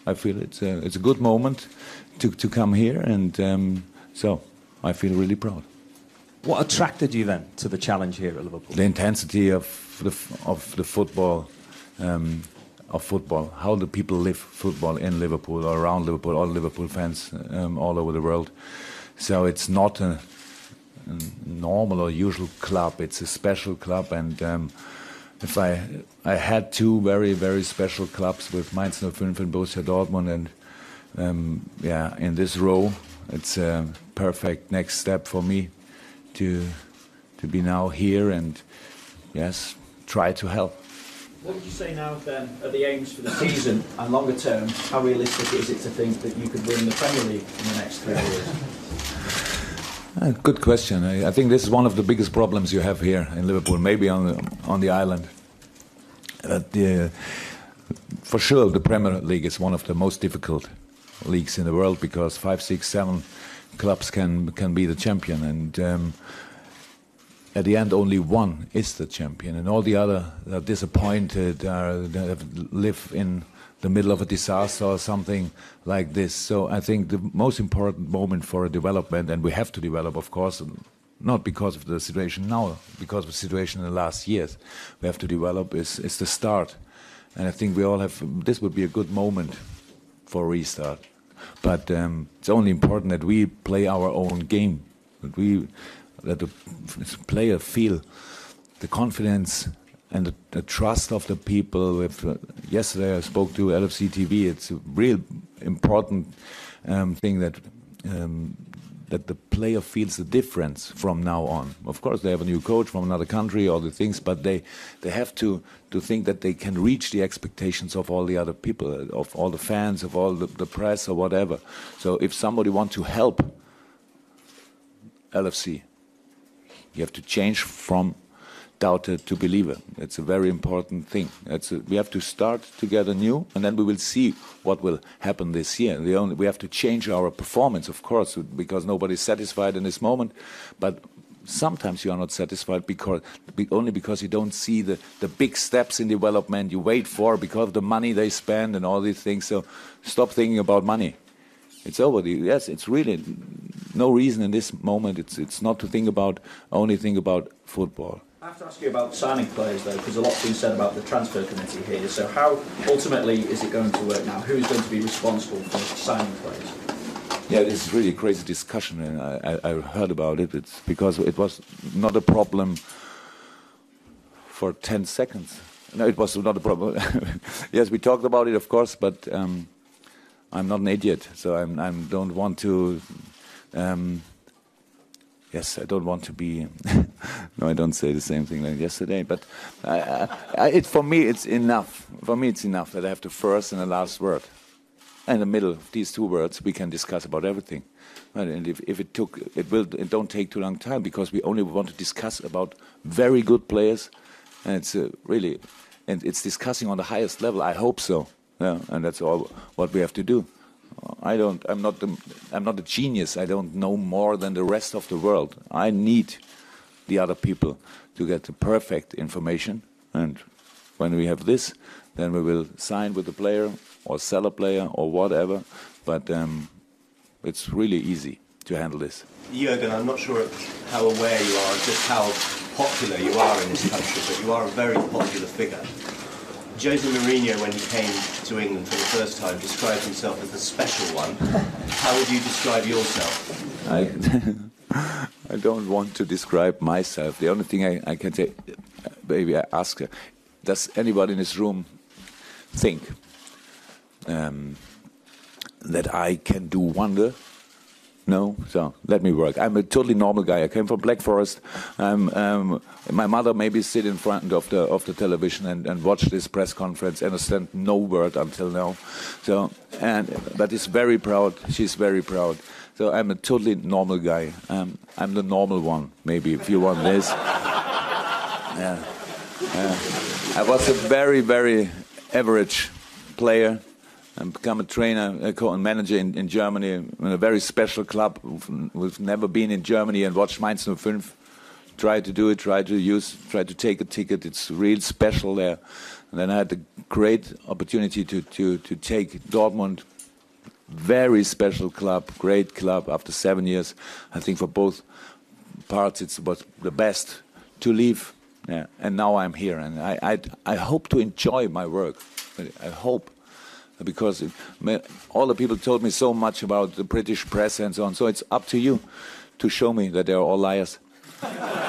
I feel it's a good moment to come here, and so I feel really proud. What attracted you then to the challenge here at Liverpool? The intensity of the football, how the people live football in Liverpool or around Liverpool, all Liverpool fans all over the world. So it's not a normal or usual club. It's a special club, and if I had two very, very special clubs with Mainz 05 and Borussia Dortmund, and in this row, it's a perfect next step for me to be now here and yes, try to help. What would you say now then are the aims for the season and longer term? How realistic is it to think that you could win the Premier League in the next 3 years? Good question. I think this is one of the biggest problems you have here in Liverpool, maybe on the island. For sure, the Premier League is one of the most difficult leagues in the world because 5, 6, 7 clubs can be the champion, and at the end only one is the champion, and all the other are disappointed, they live in the middle of a disaster or something like this. So I think the most important moment for a development, and we have to develop, of course, not because of the situation now, because of the situation in the last years, we have to develop is the start. And I think we all have, this would be a good moment for a restart. But it's only important that we play our own game, that the player feel the confidence and the trust of the people. Yesterday I spoke to LFC TV. It's a real important thing that the player feels the difference from now on. Of course, they have a new coach from another country, all the things, but they have to think that they can reach the expectations of all the other people, of all the fans, of all the press or whatever. So if somebody wants to help LFC, you have to change from doubter to believer. It's a very important thing. We have to start together new, and then we will see what will happen this year. We have to change our performance, of course, because nobody's satisfied in this moment. But sometimes you are not satisfied only because you don't see the big steps in development you wait for because of the money they spend and all these things. So stop thinking about money. It's over. Yes, it's really no reason in this moment. It's not to only think about football. I have to ask you about signing players, though, because a lot's been said about the transfer committee here. So how, ultimately, is it going to work now? Who's going to be responsible for signing players? Yeah, it's really a crazy discussion, and I heard about it. It's because it was not a problem for 10 seconds. No, it was not a problem. Yes, we talked about it, of course, but I'm not an idiot, so I don't want to... Yes, I don't want to be... No, I don't say the same thing like yesterday, but for me, it's enough. For me, it's enough that I have the first and the last word. And in the middle of these two words, we can discuss about everything. And if it don't take too long time, because we only want to discuss about very good players, and it's and it's discussing on the highest level. I hope so. Yeah, and that's all what we have to do. I'm not a genius. I don't know more than the rest of the world. I need the other people to get the perfect information. And when we have this, then we will sign with the player or sell a player or whatever. But it's really easy to handle this. Jürgen, I'm not sure how aware you are of just how popular you are in this country, but you are a very popular figure. Jose Mourinho, when he came to England for the first time, described himself as the special one. How would you describe yourself? I don't want to describe myself. The only thing I can say, maybe I ask her, does anybody in this room think that I can do wonder? No? So let me work. I'm a totally normal guy. I came from Black Forest. My mother maybe sit in front of the television and watch this press conference, understand no word until now. So but is very proud. She's very proud. So I'm a totally normal guy. I'm the normal one, maybe, if you want this. Yeah. I was a very, very average player. And become a trainer, a manager in Germany, in a very special club. We've never been in Germany and watched Mainz 05. Try to do it, try to take a ticket. It's real special there. And then I had the great opportunity to take Dortmund, very special club, great club. After 7 years, I think for both parts it was the best to leave. Yeah. And now I'm here, and I hope to enjoy my work. I hope, because all the people told me so much about the British press and so on. So it's up to you to show me that they're all liars.